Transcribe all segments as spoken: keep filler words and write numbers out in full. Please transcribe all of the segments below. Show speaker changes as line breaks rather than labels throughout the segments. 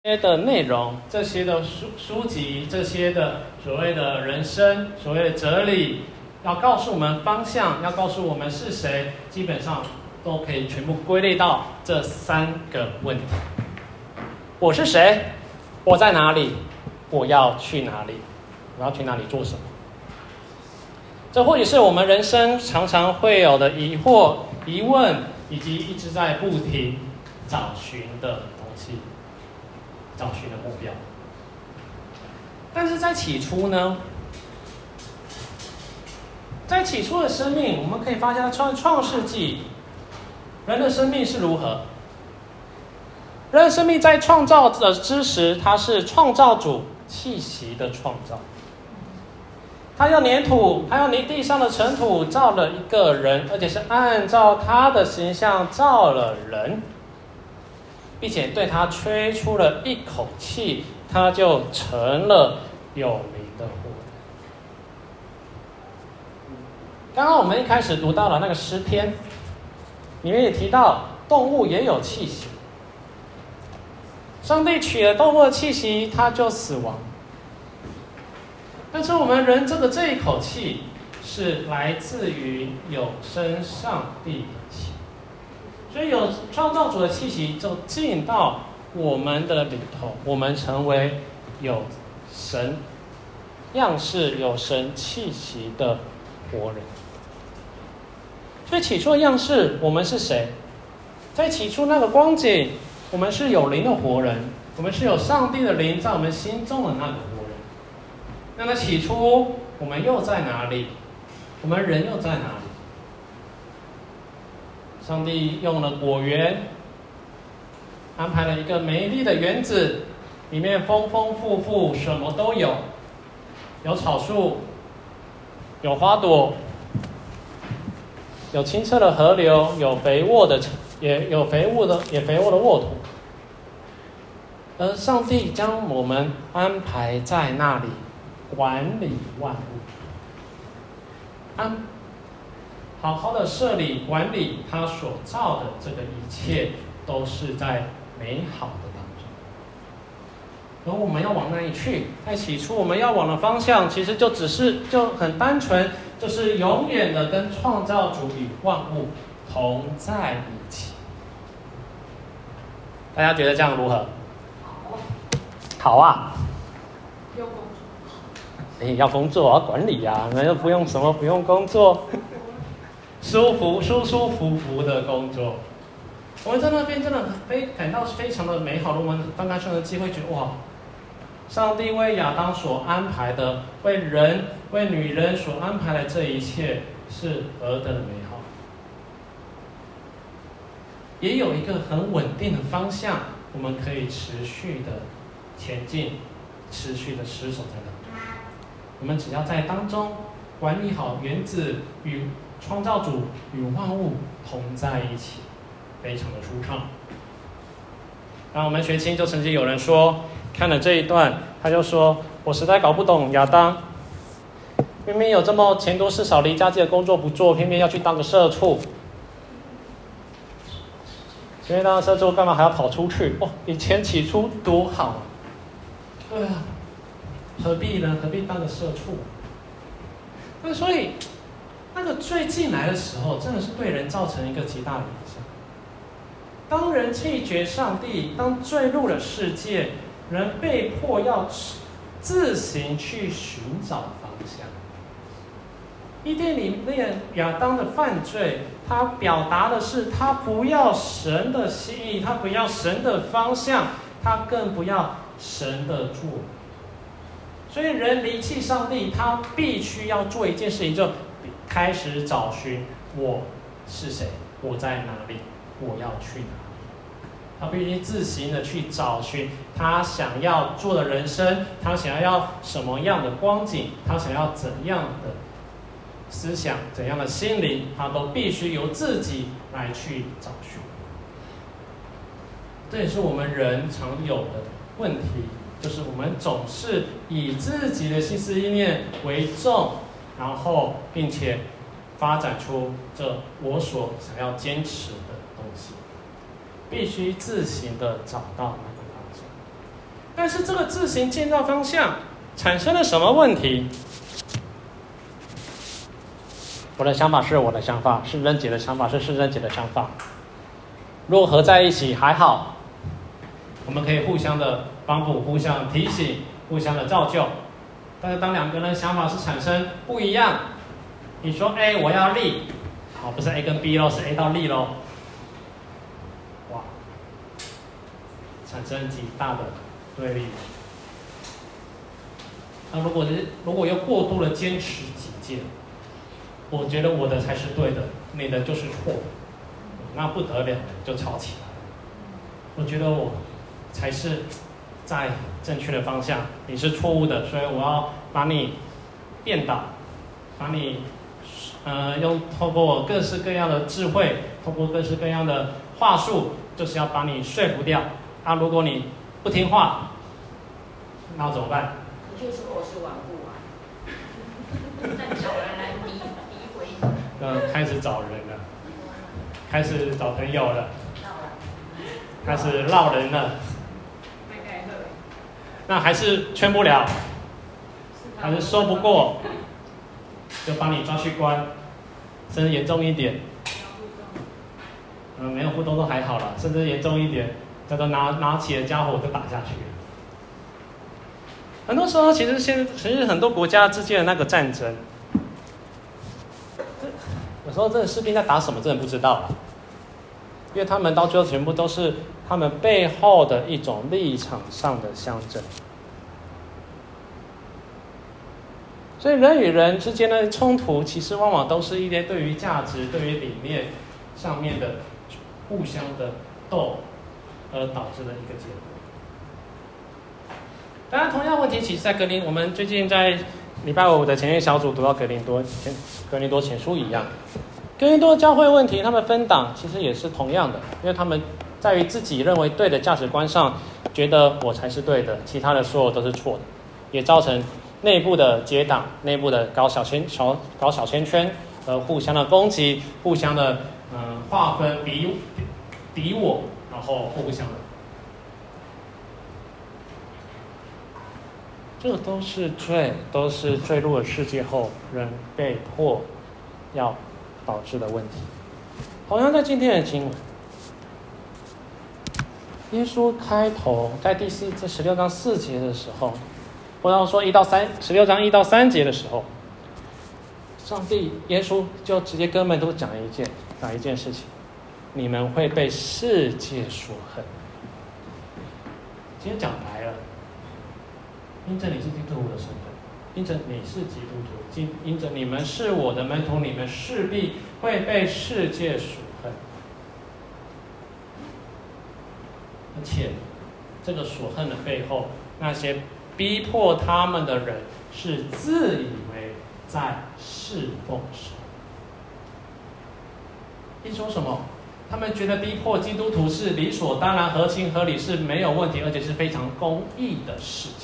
这些的内容，这些的书书籍，这些的所谓的人生，所谓的哲理，要告诉我们方向，要告诉我们是谁，基本上都可以全部归类到这三个问题：我是谁？我在哪里？我要去哪里？我要去哪里做什么？这或许是我们人生常常会有的疑惑、疑问，以及一直在不停找寻的东西。找寻的目标，但是在起初呢，在起初的生命，我们可以发现，创创世纪，人的生命是如何？人的生命在创造的之时，它是创造主气息的创造。他用粘土，他用泥地上的尘土造了一个人，而且是按照他的形象造了人。并且对他吹出了一口气，他就成了有灵的活人。刚刚我们一开始读到了那个诗篇，里面也提到动物也有气息。上帝取了动物的气息，它就死亡。但是我们人这个这一口气，是来自于有生上帝的气。所以有创造主的气息就进到我们的里头，我们成为有神样式、有神气息的活人。所以起初的样式，我们是谁？在起初那个光景，我们是有灵的活人，我们是有上帝的灵在我们心中的那个活人。那么起初我们又在哪里？我们人又在哪里？上帝用了果园，安排了一个美丽的园子，里面丰丰富富，什么都有，有草树，有花朵，有清澈的河流，有肥沃的，也有肥沃的，也肥沃的沃土。而上帝将我们安排在那里，管理万物，安。好好的设立管理他所造的这个一切，都是在美好的当中。而我们要往哪里去？在起初我们要往的方向，其实就只是就很单纯，就是永远的跟创造主与万物同在一起。大家觉得这样如何？好啊。
要工作。
哎，要工作，要管理啊，那又不用什么，不用工作。舒服、舒舒服服的工作，我们在那边真的非感到非常的美好。我们刚刚上的机会，觉得哇，上帝为亚当所安排的，为人、为女人所安排的这一切，是何等的美好！也有一个很稳定的方向，我们可以持续的前进，持续的持守在当中。我们只要在当中管理好园子与创造主与万物同在一起，非常的舒畅。然后我们学青就曾经有人说，看了这一段，他就说：“我实在搞不懂亚当，明明有这么钱多事少、离家近的工作不做，偏偏要去当个社畜。因为当个社畜，干嘛还要跑出去？哦，以前起初多好啊！对啊，何必呢？何必当个社畜？那所以。”那个罪进来的时候，真的是对人造成一个极大的影响。当人弃绝上帝，当罪入了世界，人被迫要自行去寻找方向。伊甸里面亚当的犯罪，他表达的是他不要神的心意，他不要神的方向，他更不要神的作为。所以人离弃上帝，他必须要做一件事情，就开始找寻我是谁，我在哪里，我要去哪里。他必须自行的去找寻他想要做的人生，他想要什么样的光景，他想要怎样的思想，怎样的心灵，他都必须由自己来去找寻。这也是我们人常有的问题，就是我们总是以自己的心思意念为重，然后并且发展出这我所想要坚持的东西，必须自行的找到那个方向。 但是这个自行建造方向产生了什么问题？我的想法是我的想法，世珍姐的想法是世珍姐的想法。如果合在一起还好，我们可以互相的帮补、互相提醒、互相的造就。但是当两个人想法是产生不一样，你说 A 我要力，好，不是 A 跟 B 咯，是 A 到力咯，哇，产生极大的对立。那如果是如果又过度的坚持己见，我觉得我的才是对的，你的就是错的，那不得了，就吵起来了。我觉得我才是在正确的方向，你是错误的，所以我要把你变倒，把你呃用透过我各式各样的智慧，透过各式各样的话术，就是要把你说服掉。啊，如果你不听话，那怎么办？
你就说我是顽固啊，再找人来诋诋毁你。
呃，开始找人了，开始找朋友了，开始闹人了。那还是劝不了，还是说不过，就把你抓去关，甚至严重一点，嗯，没有互动都还好了，甚至严重一点，叫做拿拿起了家伙就打下去了。很多时候，其实现其实很多国家之间的那个战争，有时候真的士兵在打什么，真的不知道，因为他们到最后全部都是他们背后的一种立场上的相争。所以人与人之间的冲突，其实往往都是一些对于价值、对于理念上面的互相的斗而导致的一个结果。当然，同样问题其实在格林，我们最近在礼拜五的前线小组读到格林多前格林多前书一样，格林多教会问题，他们分党其实也是同样的，因为他们在于自己认为对的价值观上，觉得我才是对的，其他的所有都是错的，也造成内部的结党、内部的搞小圈、小搞小圈圈，呃，互相的攻击、互相的嗯划分、敌敌我，然后互相的。这都是罪，都是坠入了世界后人被迫要导致的问题。同样在今天的经文，耶稣开头在第四这十六章四节的时候，或者说一到三十六章一到三节的时候，上帝耶稣就直接跟门徒讲一件讲一件事情：你们会被世界所恨。今天讲白了。因着你是基督徒的身份，因着你是基督徒，因着你们是我的门徒，你们势必会被世界所恨。而且，这个所恨的背后，那些逼迫他们的人是自以为在侍奉神。你说什么？他们觉得逼迫基督徒是理所当然、合情合理，是没有问题，而且是非常公义的事情。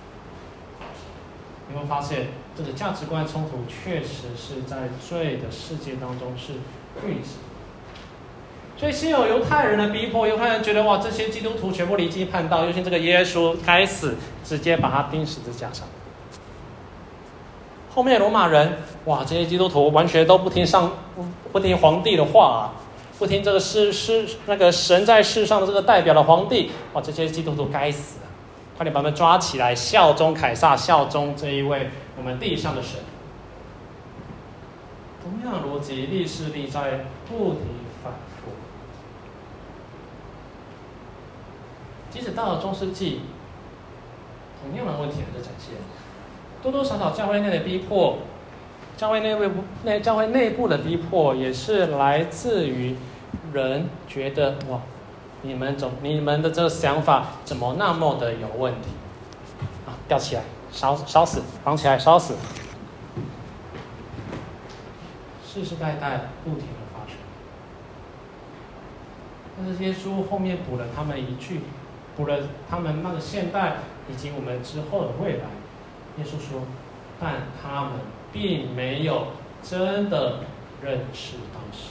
你会发现，这个价值观冲突确实是在罪的世界当中是运行。所以先有犹太人的逼迫，犹太人觉得哇，这些基督徒全部离经叛道，尤其这个耶稣该死，直接把他钉十字架上。后面罗马人，哇，这些基督徒完全都不听上，不听皇帝的话啊，不听这个世世那个神在世上的这个代表的皇帝，哇，这些基督徒该死。快点把他们抓起来，效忠凯撒，效忠这一位我们地上的神。同样逻辑，历史历在不停反复。即使到了中世纪，同样的问题还是展现，多多少少教会内的逼迫，教会内部内教会内部的逼迫，也是来自于人觉得哇。你们总你们的这个想法怎么那么的有问题啊？吊起来，烧烧死，绑起来，烧死，世世代代不停的发生。但是耶稣后面补了他们一句，补了他们那个现代以及我们之后的未来。耶稣说，但他们并没有真的认识当时。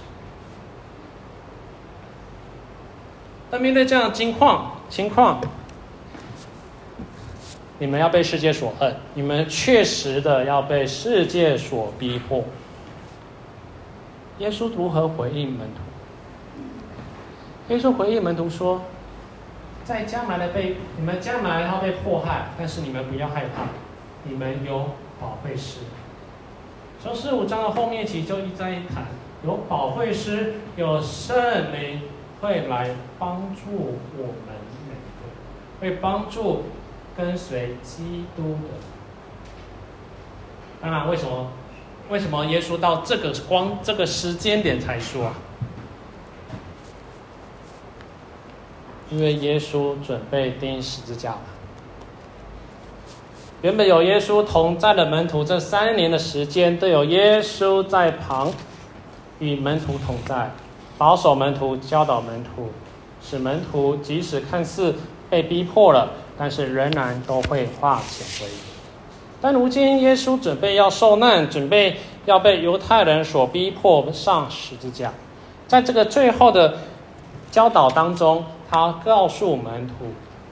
但面对这样的情况，情况， 你们要被世界所恨，你们确实的要被世界所逼迫。耶稣如何回应门徒？耶稣回应门徒说，在将来的被你们将来要被迫害，但是你们不要害怕，你们有保惠师。从十五章的后面起就一再一谈，有保惠师，有圣灵会来帮助我们每个，会帮助跟随基督的。当然，为什么？为什么耶稣到这个光这个时间点才说啊？因为耶稣准备钉十字架了。原本有耶稣同在的门徒，这三年的时间都有耶稣在旁，与门徒同在，保守门徒，教导门徒，使门徒即使看似被逼迫了，但是仍然都会化险为夷。但如今耶稣准备要受难，准备要被犹太人所逼迫上十字架。在这个最后的教导当中，他告诉门徒，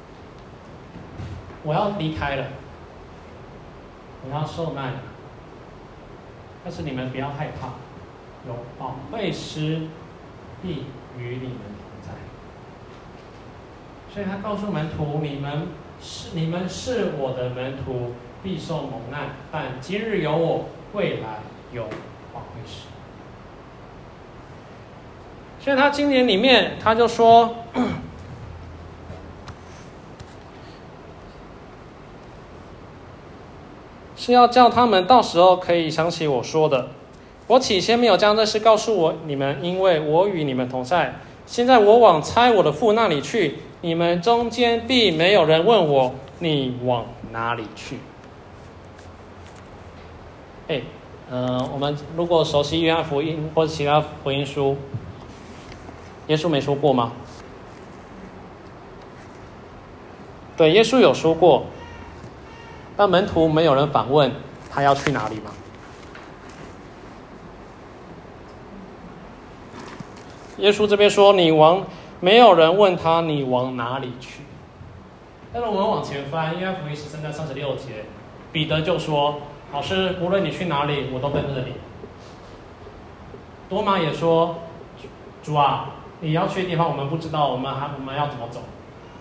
我要离开了，我要受难了，但是你们不要害怕，有保惠师必与你们同在。所以他告诉门徒，你们是你们是我的门徒，必受蒙难，但今日有我，未来有保惠师。所以他今年里面他就说，是要叫他们到时候可以想起我说的，我起先没有将这事告诉我你们，因为我与你们同在。现在我往差我的父那里去，你们中间必没有人问我，你往哪里去？哎，呃，我们如果熟悉约翰福音或者其他福音书，耶稣没说过吗？对，耶稣有说过，但门徒没有人反问他要去哪里吗？耶稣这边说你往，没有人问他你往哪里去。但是我们往前翻，约翰福音十三章三十六节，彼得就说，老师，无论你去哪里，我都跟着你。多马也说，主啊，你要去的地方我们不知道，我们还我们要怎么走？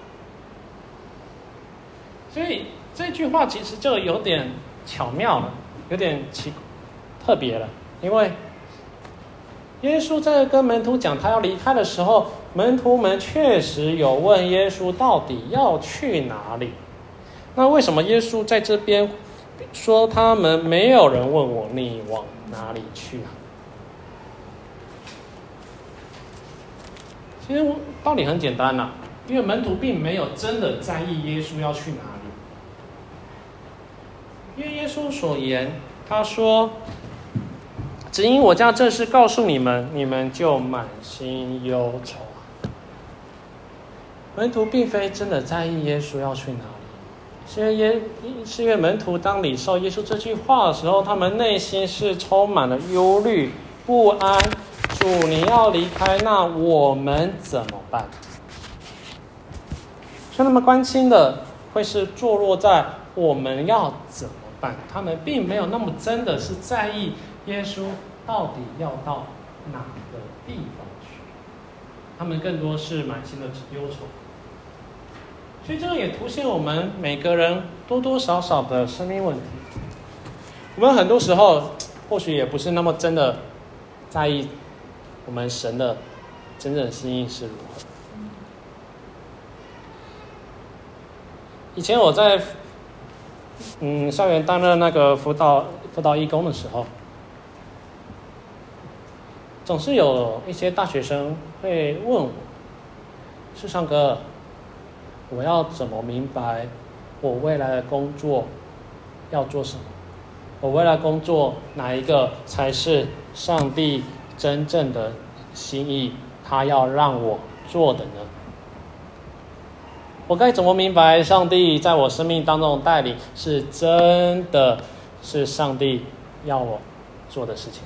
所以这句话其实就有点巧妙了，有点奇特别了，因为耶稣在跟门徒讲他要离开的时候，门徒们确实有问耶稣到底要去哪里。那为什么耶稣在这边说他们没有人问我你往哪里去啊？其实道理很简单啦、啊，因为门徒并没有真的在意耶稣要去哪里。因为耶稣所言，他说，只因我将这事告诉你们，你们就满心忧愁。门徒并非真的在意耶稣要去哪里，是因为耶是因为门徒当领受耶稣这句话的时候，他们内心是充满了忧虑、不安。主，你要离开，那我们怎么办？所以他们关心的会是坐落在我们要怎么办，他们并没有那么真的是在意耶稣到底要到哪个地方去，他们更多是满心的忧愁。所以这个也凸显我们每个人多多少少的生命问题。我们很多时候或许也不是那么真的在意我们神的真正心意是如何。以前我在嗯校园担任那个辅导辅导义工的时候，总是有一些大学生会问我，世上哥，我要怎么明白我未来的工作要做什么？我未来工作哪一个才是上帝真正的心意，他要让我做的呢？我该怎么明白上帝在我生命当中的带领是真的是上帝要我做的事情？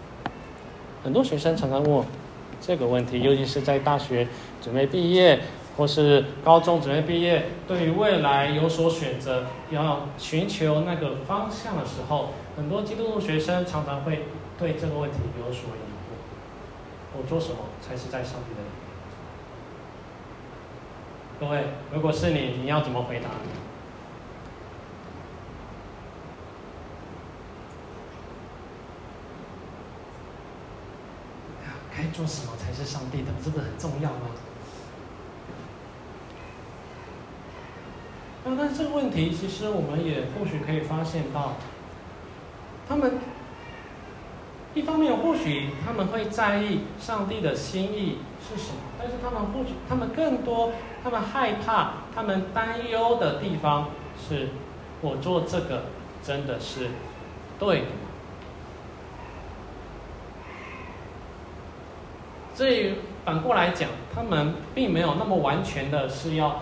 很多学生常常问我这个问题，尤其是在大学准备毕业， 或是高中准备毕业，对于未来有所选择，要寻求那个方向的时候，很多基督徒学生常常会对这个问题有所疑惑：我做什么才是在上帝的里？各位，如果是你，你要怎么回答？该做什么才是上帝的？这个很重要吗？那但是这个问题，其实我们也或许可以发现到，他们一方面或许他们会在意上帝的心意是什么，但是他们或许他们更多，他们害怕，他们担忧的地方是：我做这个真的是对的吗？所以反过来讲，他们并没有那么完全的是要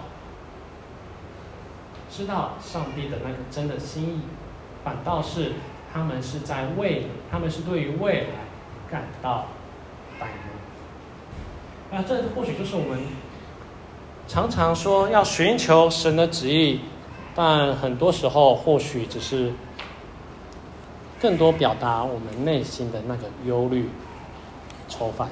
知道上帝的那个真的心意，反倒是他们是在为，他们是对于未来感到担忧。啊，这或许就是我们常常说要寻求神的旨意，但很多时候或许只是更多表达我们内心的那个忧虑、愁烦。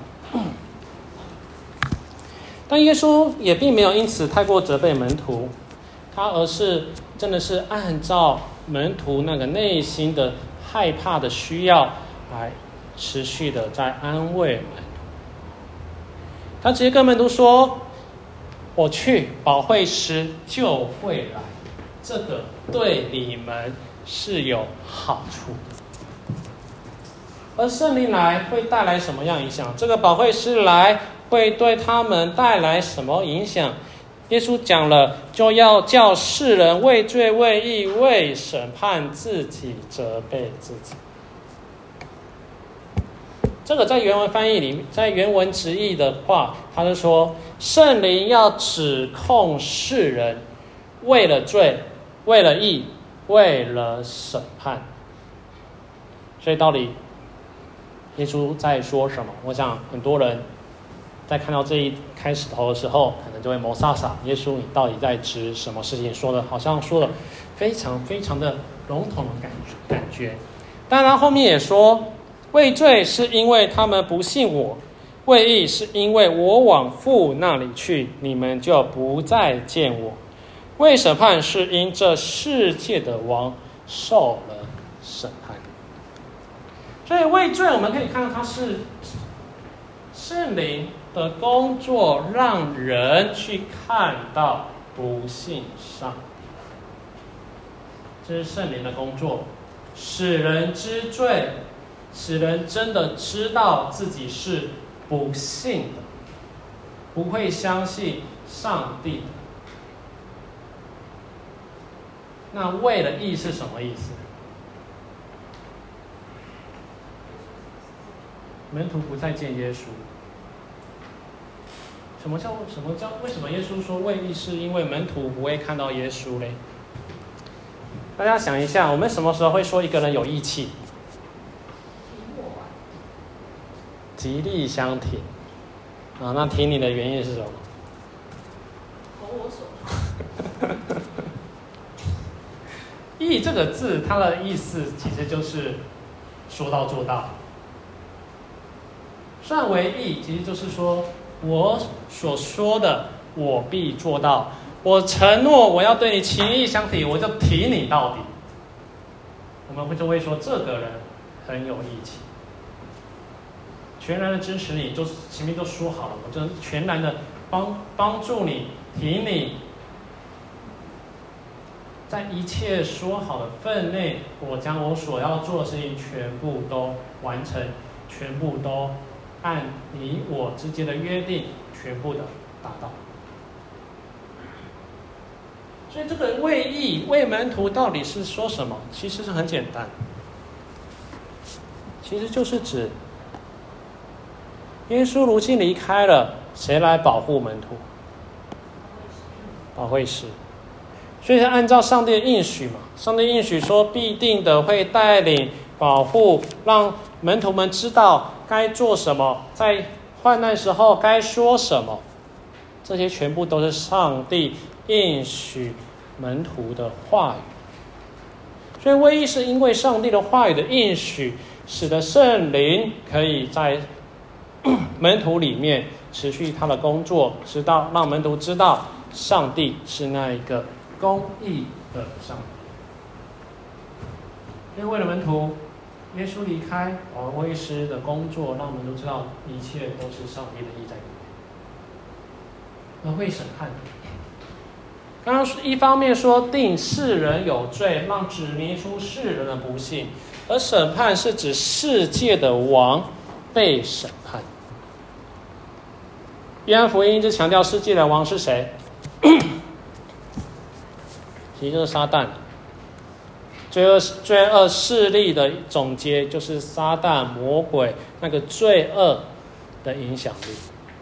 但耶稣也并没有因此太过责备门徒，他而是真的是按照门徒那个内心的害怕的需要来持续的在安慰门徒。他直接跟门徒说：我去，保惠师就会来，这个对你们是有好处的。而圣灵来会带来什么样影响？这个保惠师来会对他们带来什么影响？耶稣讲了，就要叫世人为罪为义为审判自己责备自己。这个在原文翻译里，在原文直译的话，他就说圣灵要指控世人为了罪为了义为了审判。所以到底耶稣在说什么？我想很多人在看到这一开始头的时候，可能就会谋杀杀耶稣，你到底在指什么事情？说的好像说的非常非常的笼统的感觉感觉。但他后面也说，为罪是因为他们不信我，为义是因为我往父那里去，你们就不再见我，为审判是因这世界的王受了审判。所以为罪，我们可以看到它是圣灵的工作，让人去看到不信上帝，这是圣灵的工作，使人知罪，使人真的知道自己是不信的，不会相信上帝的。那为了义是什么意思？门徒不再见耶稣。什么叫什么叫为什么耶稣说为义？是因为门徒不会看到耶稣嘞？大家想一下，我们什么时候会说一个人有义气？极力相挺啊，那挺你的原因是什么？
投我所好。
义这个字，它的意思其实就是说到做到。算为义，其实就是说我所说的，我必做到。我承诺我要对你情义相挺，我就挺你到底。我们会就会说这个人很有义气，全然的支持你，就前面都说好了，我就全然的帮帮助你，挺你。在一切说好的分内，我将我所要做的事情全部都完成，全部都按你我之间的约定全部的达到。所以这个为义为门徒到底是说什么？其实是很简单，其实就是指耶稣如今离开了，谁来保护门徒？保惠师。所以是按照上帝的应许嘛，上帝应许说必定的会带领保护，让门徒们知道该做什么，在患难时候该说什么。 这些全部都是上帝应许门徒的话语。所以唯一是因为上帝的话语的应许，使得圣灵可以在门徒里面持续他的工作，直到让门徒知道上帝是那一个公义的上帝。因为为了门徒，耶稣离开保罗医师的工作，让门徒知道一切都是上帝的意在里面。而会审判，刚刚一方面说定世人有罪，让指明出世人的不幸，而审判是指世界的王被审判。约翰福音一直强调世界的王是谁？其实就是撒旦。罪恶罪恶势力的总结就是撒旦魔鬼那个罪恶的影响力。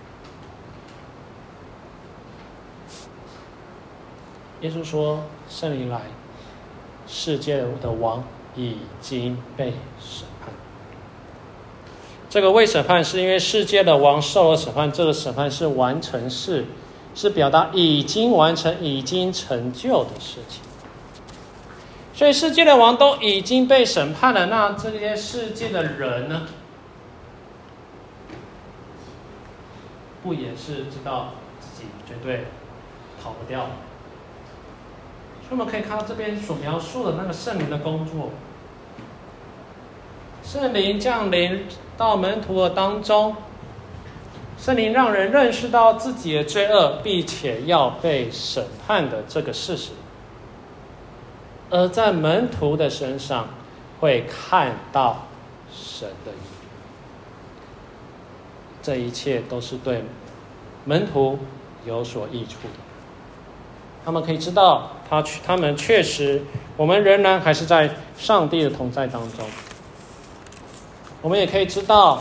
耶稣说圣灵来，世界的王已经被审判。这个未审判是因为世界的王受了审判，这个审判是完成式，是表达已经完成已经成就的事情。所以世界的王都已经被审判了，那这些世界的人呢，不也是知道自己绝对逃不掉？所以我们可以看到这边所描述的那个圣灵的工作，圣灵降临到门徒的当中，圣灵让人认识到自己的罪恶，并且要被审判的这个事实。而在门徒的身上会看到神的义，这一切都是对门徒有所益处的。他们可以知道他他们确实，我们仍然还是在上帝的同在当中。我们也可以知道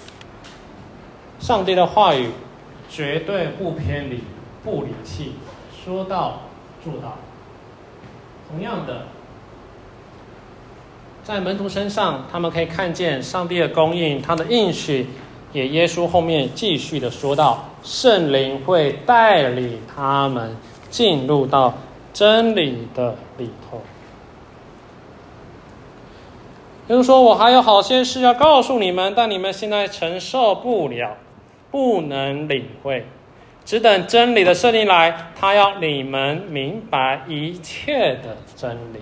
上帝的话语绝对不偏离不离弃，说到做到。同样的，在门徒身上，他们可以看见上帝的供应，他的应许。也耶稣后面继续的说到，圣灵会带领他们进入到真理的里头。耶稣说，我还有好些事要告诉你们，但你们现在承受不了，不能领会，只等真理的圣灵来，他要你们明白一切的真理。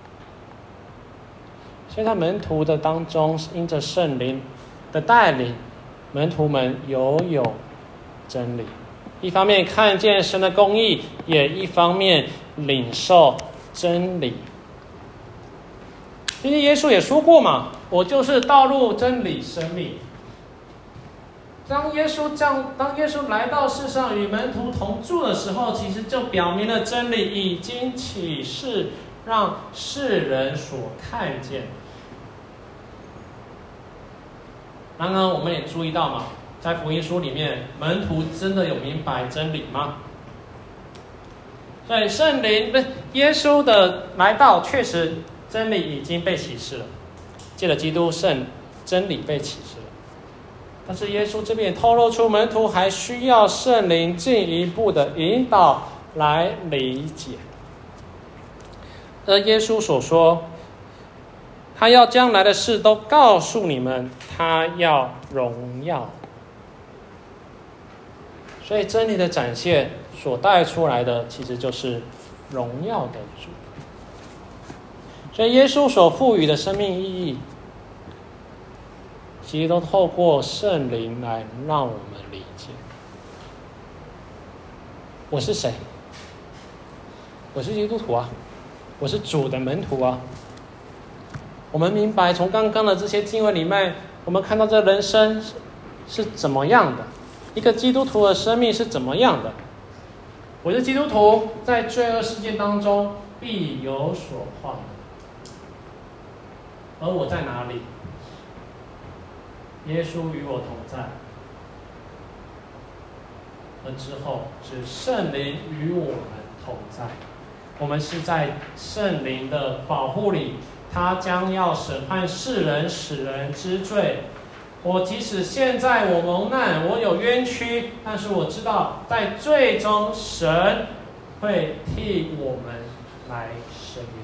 所以在门徒的当中，因着圣灵的带领，门徒们拥有真理，一方面看见神的公义，也一方面领受真理。因为耶稣也说过嘛，我就是道路、真理、生命。当耶稣这样，当耶稣来到世上与门徒同住的时候，其实就表明了真理已经启示，让世人所看见。然而，我们也注意到嘛，在福音书里面，门徒真的有明白真理吗？所以圣灵不，耶稣的来到，确实真理已经被启示了，借着基督圣真理被启示了。但是耶稣这边透露出门徒还需要圣灵进一步的引导来理解。而耶稣所说，他要将来的事都告诉你们，他要荣耀。所以真理的展现所带出来的，其实就是荣耀的主。所以耶稣所赋予的生命意义，其实都透过圣灵来让我们理解。我是谁？我是基督徒啊，我是主的门徒啊。我们明白从刚刚的这些经文里面，我们看到这人生是怎么样的，一个基督徒的生命是怎么样的。我是基督徒，在罪恶世界当中必有所患难。而我在哪里？耶稣与我同在。而之后是圣灵与我们同在。我们是在圣灵的保护里，他将要审判世人，使人知罪， 我即使现在我蒙难，我有冤屈，但是我知道，在最终神会替我们来伸冤。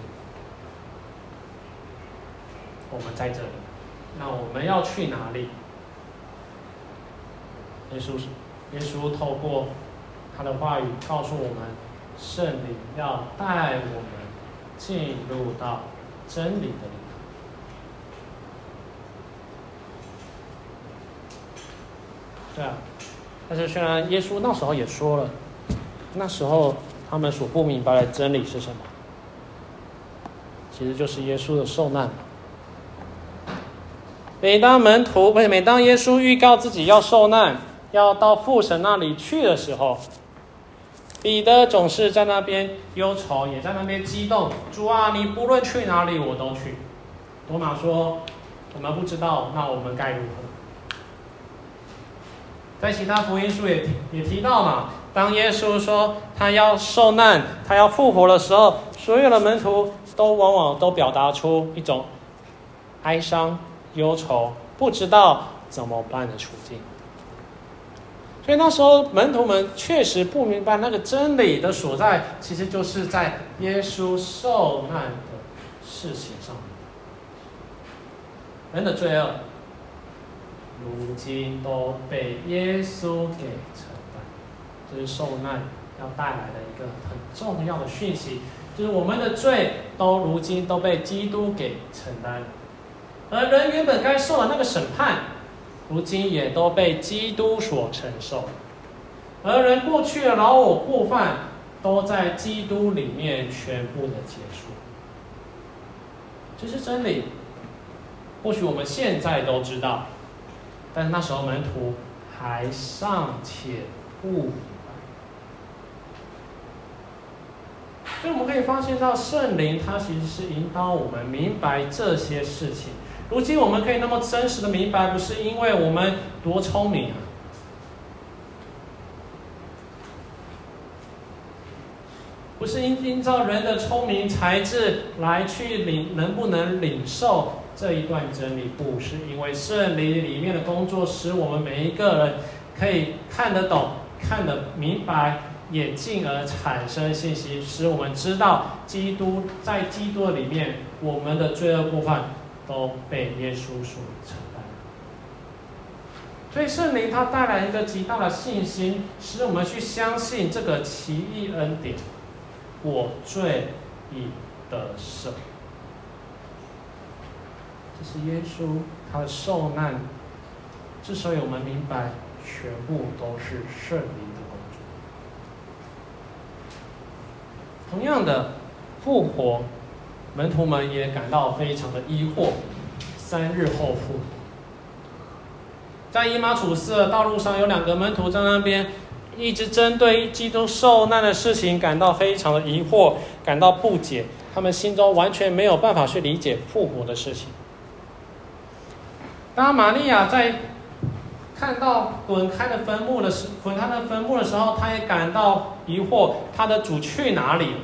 我们在这里，那我们要去哪里？耶稣，耶稣透过他的话语告诉我们，圣灵要带我们进入到真理的里头。对啊，但是虽然耶稣那时候也说了，那时候他们所不明白的真理是什么？其实就是耶稣的受难。每当门徒，每当耶稣预告自己要受难，要到父神那里去的时候，彼得总是在那边忧愁，也在那边激动。主啊，你不论去哪里，我都去。多马说：“我们不知道，那我们该如何？”在其他福音书也也提到嘛，当耶稣说他要受难、他要复活的时候，所有的门徒都往往都表达出一种哀伤、忧愁，不知道怎么办的处境。所以那时候门徒们确实不明白那个真理的所在，其实就是在耶稣受难的事情上面。人的罪恶如今都被耶稣给承担，这是受难要带来的一个很重要的讯息，就是我们的罪都如今都被基督给承担，而人原本该受的那个审判，如今也都被基督所承受，而人过去的老我过犯都在基督里面全部的结束。这是真理，或许我们现在都知道，但是那时候门徒还尚且不明白。所以我们可以发现到圣灵它其实是引导我们明白这些事情。如今我们可以那么真实的明白，不是因为我们多聪明啊，不是依照人的聪明才智来去领能不能领受这一段真理，不是因为圣灵里面的工作使我们每一个人可以看得懂、看得明白，也进而产生信息，使我们知道基督在基督里面，我们的罪恶过犯都被耶稣所承担。所以圣灵它带来一个极大的信心，使我们去相信这个奇异恩典，我罪已得赦。这是耶稣他的受难，之所以我们明白，全部都是圣灵的工作。同样的，复活，门徒们也感到非常的疑惑。三日后复活，在以马处斯的道路上，有两个门徒在那边一直针对基督受难的事情感到非常的疑惑，感到不解，他们心中完全没有办法去理解复活的事情。当玛利亚在看到滚开的坟墓的时，滚开的坟墓的时候，她也感到疑惑，她的主去哪里了？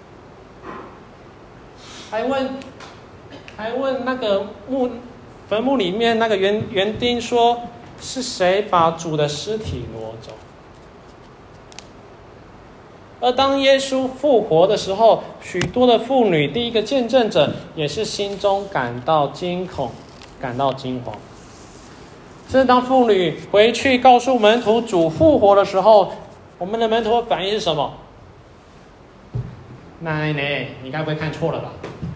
还问，还问那个墓坟墓里面那个园园丁说，是谁把主的尸体挪走？而当耶稣复活的时候，许多的妇女，第一个见证者，也是心中感到惊恐，感到惊惶。甚至当妇女回去告诉门徒主复活的时候，我们的门徒的反应是什么？奶奶，你该不会看错了吧？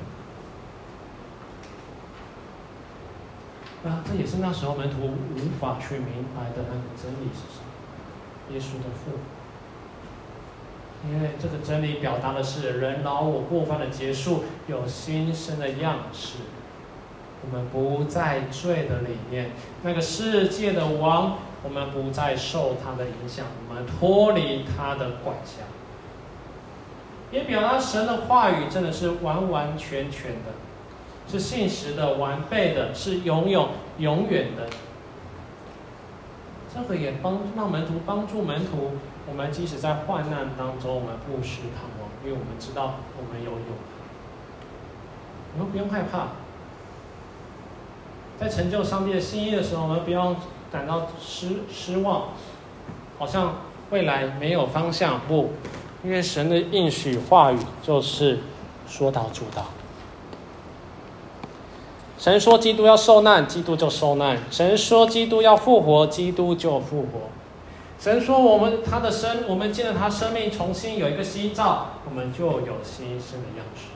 啊，这也是那时候门徒无法去明白的那个真理是什么？耶稣的复活。因为这个真理表达的是人老我过犯的结束，有新生的样式。我们不在罪的里面，那个世界的王，我们不再受他的影响，我们脱离他的管辖。也表达神的话语真的是完完全全的，是信实的、完备的，是永永永远的。这个也帮让门徒帮助门徒，我们即使在患难当中，我们不失盼望，因为我们知道我们有永恒，我们不用害怕。 在成就上帝的心意的时候，我们不用感到失失望，好像未来没有方向。不，因为神的应许话语就是说到做到。神说基督要受难，基督就受难；神说基督要复活，基督就复活。神说我们他的生，我们见了他生命重新有一个新造，我们就有新生的样式。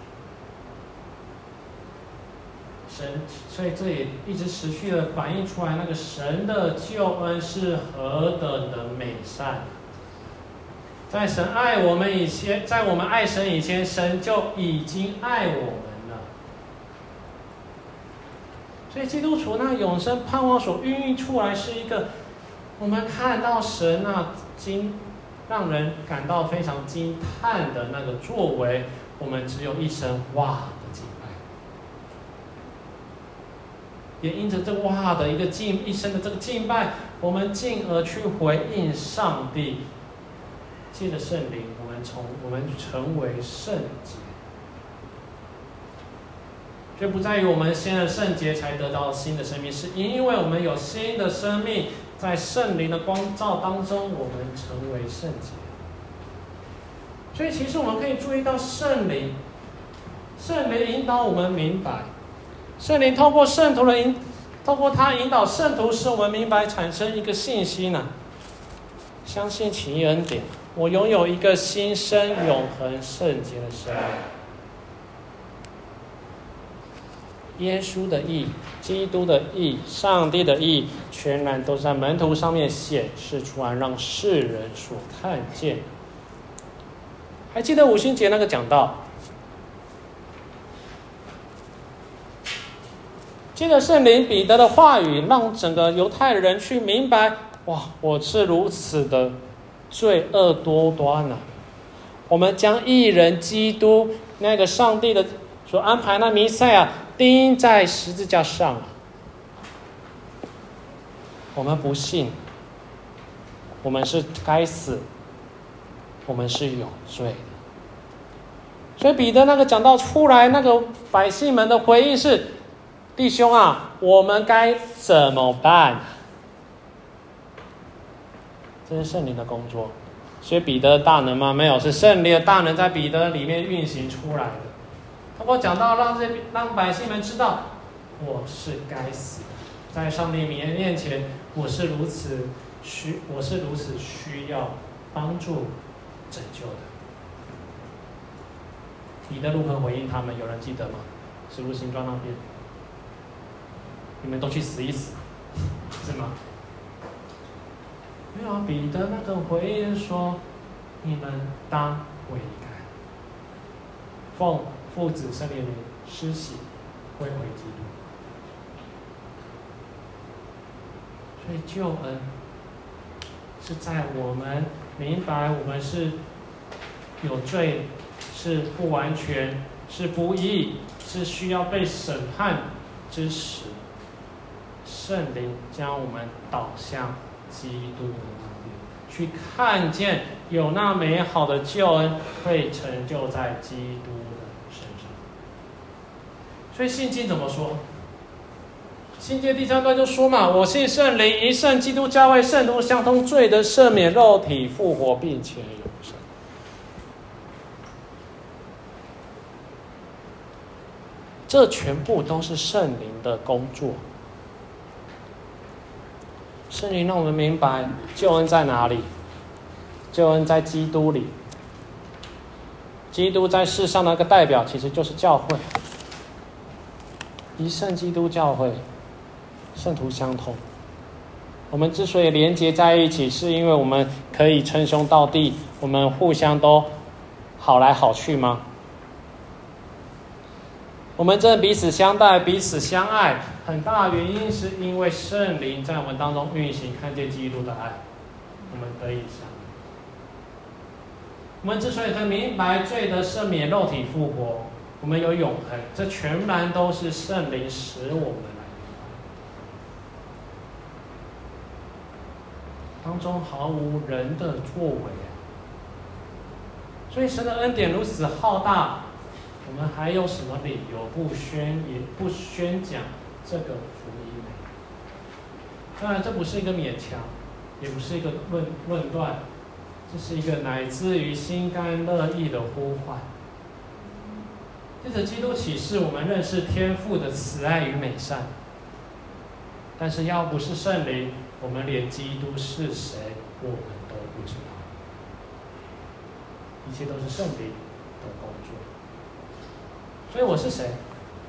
神，所以这也一直持续的反映出来，那个神的救恩是何等的美善。在神爱我们以前，在我们爱神以前，神就已经爱我们了。所以基督徒那永生盼望所孕育出来，是一个我们看到神那惊，让人感到非常惊叹的那个作为，我们只有一声哇的敬拜。也因着这哇的一个敬一声的这个敬拜，我们进而去回应上帝。借着圣灵，我们从我们成为圣洁，却不在于我们先的圣洁才得到新的生命，是因为我们有新的生命，在圣灵的光照当中，我们成为圣洁。所以，其实我们可以注意到圣灵，圣灵引导我们明白，圣灵透过圣徒的引，透过他引导圣徒，使我们明白产生一个信息呢，相信其恩典。我拥有一个新生、永恒、圣洁的生命。耶稣的义、基督的义、上帝的义，全然都在门徒上面显示出来，让世人所看见。还记得五旬节那个讲道，接着圣灵彼得的话语，让整个犹太人去明白：哇，我是如此的罪恶多端啊！我们将义人基督那个上帝的所安排那弥赛亚钉在十字架上啊！我们不信，我们是该死，我们是有罪的。所以彼得那个讲到出来，那个百姓们的回应是：弟兄啊，我们该怎么办？这是圣灵的工作。所以彼得的大能吗？没有，是圣灵的大能在彼得里面运行出来的。通过讲到让这让百姓们知道，我是该死的，在上帝面前，我是如此需，我是如此需要帮助、拯救的。彼得如何回应他们？有人记得吗？使徒行传那边，你们都去死一死，是吗？没有啊，彼得那个回应说：“你们当悔改，奉父子圣灵施洗，归回基督。”所以救恩是在我们明白我们是有罪，是不完全，是不义，是需要被审判之时，圣灵将我们导向基督的那边，去看见有那美好的救恩会成就在基督的身上。所以信经怎么说？信经第三段就说嘛：我信圣灵，一圣基督教会，圣徒相通，罪得赦免，肉体复活，并且永生。这全部都是圣灵的工作。圣灵让我们明白救恩在哪里，救恩在基督里。基督在世上的一个代表其实就是教会，一圣基督教会，圣徒相通。我们之所以连结在一起，是因为我们可以称兄道弟，我们互相都好来好去吗？我们真的彼此相待，彼此相爱，很大的原因是因为圣灵在我们当中运行，看见基督的爱，我们得以相爱。我们之所以可以明白罪得赦免，肉体复活，我们有永恒，这全然都是圣灵使我们来明白，当中毫无人的作为。所以神的恩典如此浩大，我们还有什么理由不宣也不宣讲这个福音。当然，这不是一个勉强，也不是一个论论断，这是一个乃自于心甘乐意的呼唤。借着基督启示，我们认识天父的慈爱与美善。但是，要不是圣灵，我们连基督是谁，我们都不知道。一切都是圣灵的工作。所以我是谁？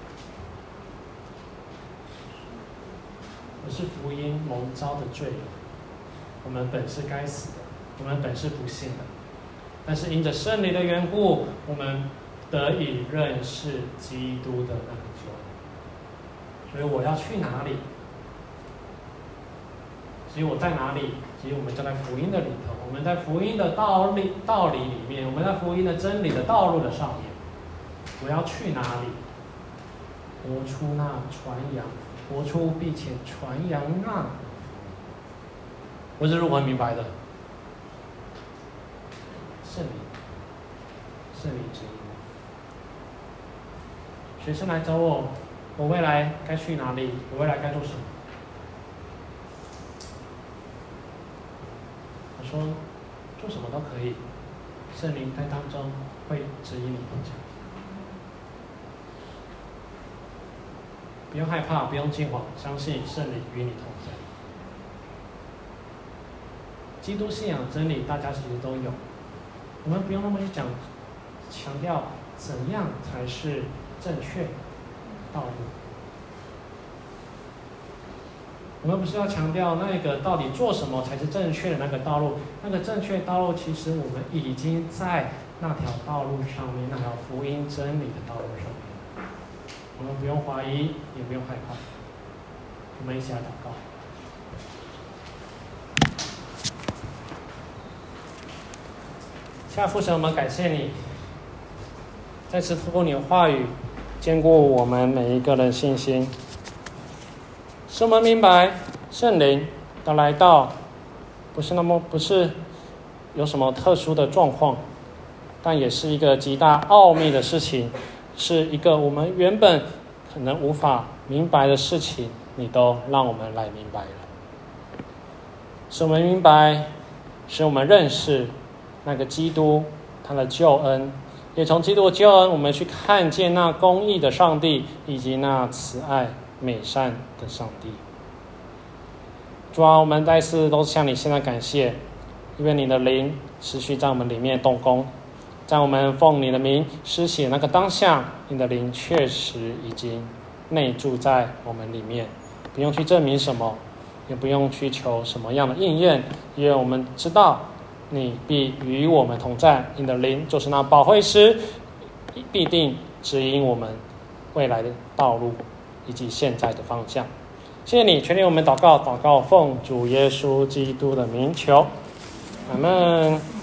我是福音蒙召的罪人。我们本是该死的，我们本是不幸的。但是因着圣灵的缘故，我们得以认识基督的那个救恩。所以我要去哪里？至于我在哪里？其实我们就在福音的里头，我们在福音的道理道理里面，我们在福音的真理的道路的上面。我要去哪里？活出那传扬，活出并且传扬那。我是如何明白的？圣灵，圣灵指引我。学生来找我，我未来该去哪里？我未来该做什么？我说，做什么都可以。圣灵在当中会指引你方向。不用害怕，不用惊慌，相信圣灵与你同在。基督信仰真理，大家其实都有，我们不用那么去讲，强调怎样才是正确道路。我们不是要强调那个到底做什么才是正确的那个道路，那个正确道路，其实我们已经在那条道路上面，那条福音真理的道路上面。我们不用怀疑，也不用害怕。我们一起来祷告。亲爱的父神，我们感谢你，再次透过你的话语，坚固我们每一个人信心，使我们明白圣灵的来到，不是那么不是有什么特殊的状况，但也是一个极大奥秘的事情。是一个我们原本可能无法明白的事情，你都让我们来明白了。使我们明白，使我们认识那个基督，他的救恩，也从基督的救恩，我们去看见那公义的上帝，以及那慈爱美善的上帝。主啊，我们再次都向你现在感谢，因为你的灵持续在我们里面动工。在我们奉你的名施洗那个当下，你的灵确实已经内住在我们里面，不用去证明什么，也不用去求什么样的应验，因为我们知道你必与我们同在，你的灵就是那保惠师，必定指引我们未来的道路以及现在的方向。谢谢你，全力我们祷告，祷告奉主耶稣基督的名求，阿们。